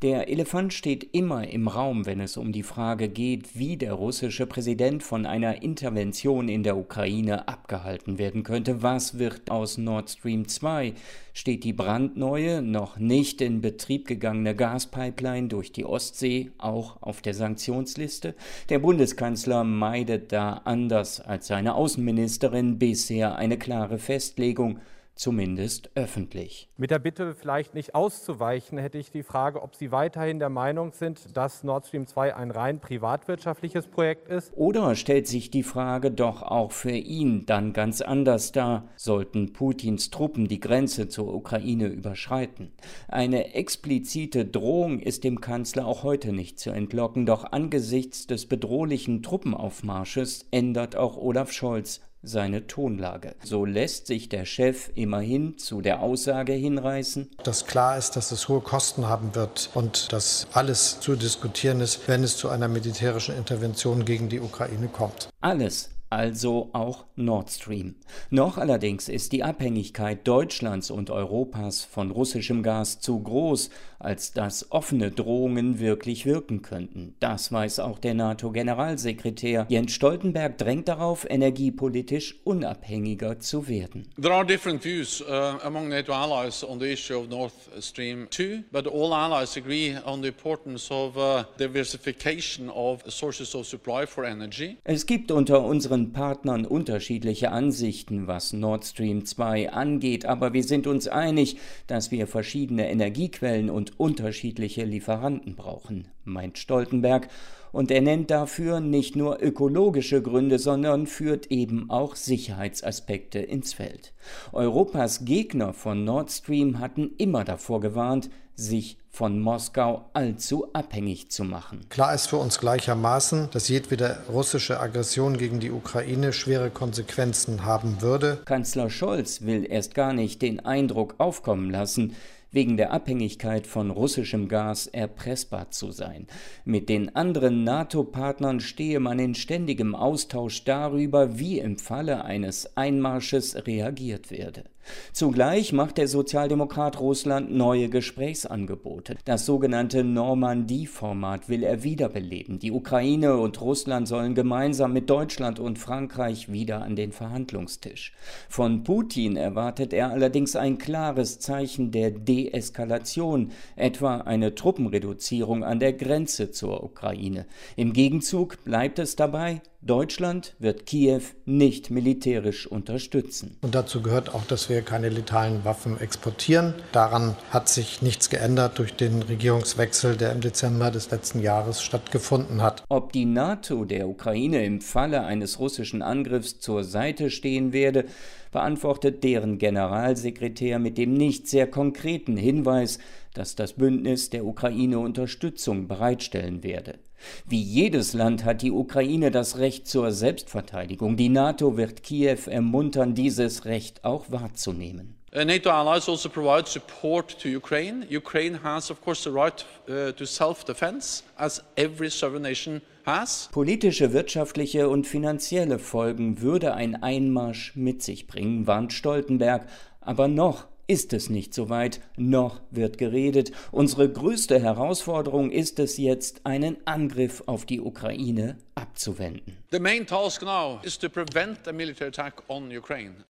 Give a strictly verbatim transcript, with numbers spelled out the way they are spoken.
Der Elefant steht immer im Raum, wenn es um die Frage geht, wie der russische Präsident von einer Intervention in der Ukraine abgehalten werden könnte. Was wird aus Nord Stream zwei? Steht die brandneue, noch nicht in Betrieb gegangene Gaspipeline durch die Ostsee auch auf der Sanktionsliste? Der Bundeskanzler meidet da anders als seine Außenministerin bisher eine klare Festlegung. Zumindest öffentlich. Mit der Bitte, vielleicht nicht auszuweichen, hätte ich die Frage, ob Sie weiterhin der Meinung sind, dass Nord Stream zwei ein rein privatwirtschaftliches Projekt ist? Oder stellt sich die Frage doch auch für ihn dann ganz anders dar, sollten Putins Truppen die Grenze zur Ukraine überschreiten? Eine explizite Drohung ist dem Kanzler auch heute nicht zu entlocken, doch angesichts des bedrohlichen Truppenaufmarsches ändert auch Olaf Scholz seine Tonlage. So lässt sich der Chef immerhin zu der Aussage hinreißen, dass klar ist, dass es hohe Kosten haben wird und dass alles zu diskutieren ist, wenn es zu einer militärischen Intervention gegen die Ukraine kommt. Alles, also auch Nord Stream. Noch allerdings ist die Abhängigkeit Deutschlands und Europas von russischem Gas zu groß, als dass offene Drohungen wirklich wirken könnten. Das weiß auch der NATO-Generalsekretär. Jens Stoltenberg drängt darauf, energiepolitisch unabhängiger zu werden. There are different views uh, among NATO allies on the issue of Nord Stream two, but all allies agree on the importance of uh, diversification of sources of supply for energy. Es gibt unter unseren Partnern unterschiedliche Ansichten, was Nord Stream zwei angeht, aber wir sind uns einig, dass wir verschiedene Energiequellen und unterschiedliche Lieferanten brauchen, meint Stoltenberg. Und er nennt dafür nicht nur ökologische Gründe, sondern führt eben auch Sicherheitsaspekte ins Feld. Europas Gegner von Nord Stream hatten immer davor gewarnt, sich von Moskau allzu abhängig zu machen. Klar ist für uns gleichermaßen, dass jedwede russische Aggression gegen die Ukraine schwere Konsequenzen haben würde. Kanzler Scholz will erst gar nicht den Eindruck aufkommen lassen, wegen der Abhängigkeit von russischem Gas erpressbar zu sein. Mit den anderen NATO-Partnern stehe man in ständigem Austausch darüber, wie im Falle eines Einmarsches reagiert werde. Zugleich macht der Sozialdemokrat Russland neue Gesprächsangebote. Das sogenannte Normandie-Format will er wiederbeleben. Die Ukraine und Russland sollen gemeinsam mit Deutschland und Frankreich wieder an den Verhandlungstisch. Von Putin erwartet er allerdings ein klares Zeichen der Deeskalation, etwa eine Truppenreduzierung an der Grenze zur Ukraine. Im Gegenzug bleibt es dabei, Deutschland wird Kiew nicht militärisch unterstützen. Und dazu gehört auch, dass wir keine letalen Waffen exportieren. Daran hat sich nichts geändert durch den Regierungswechsel, der im Dezember des letzten Jahres stattgefunden hat. Ob die NATO der Ukraine im Falle eines russischen Angriffs zur Seite stehen werde, beantwortet deren Generalsekretär mit dem nicht sehr konkreten Hinweis, dass das Bündnis der Ukraine Unterstützung bereitstellen werde. Wie jedes Land hat die Ukraine das Recht zur Selbstverteidigung. Die NATO wird Kiew ermuntern, dieses Recht auch wahrzunehmen. Uh, NATO allies also provide support to Ukraine. Ukraine has, of course, the right uh, to self-defense, as every sovereign nation has. Politische, wirtschaftliche und finanzielle Folgen würde ein Einmarsch mit sich bringen, warnt Stoltenberg. Aber noch ist es nicht so weit, noch wird geredet. Unsere größte Herausforderung ist es jetzt, einen Angriff auf die Ukraine abzuwenden. The main task now is to prevent a military attack on Ukraine.